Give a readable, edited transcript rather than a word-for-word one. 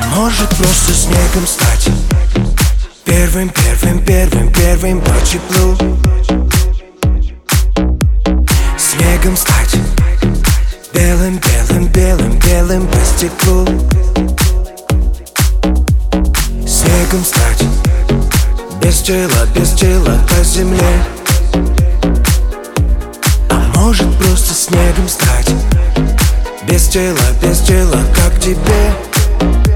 может просто снегом стать. Первым по теплу. Снегом стать. Белым по стеклу. Снегом стать. Без тела по земле. А может просто снегом стать. Без тела, как тебе.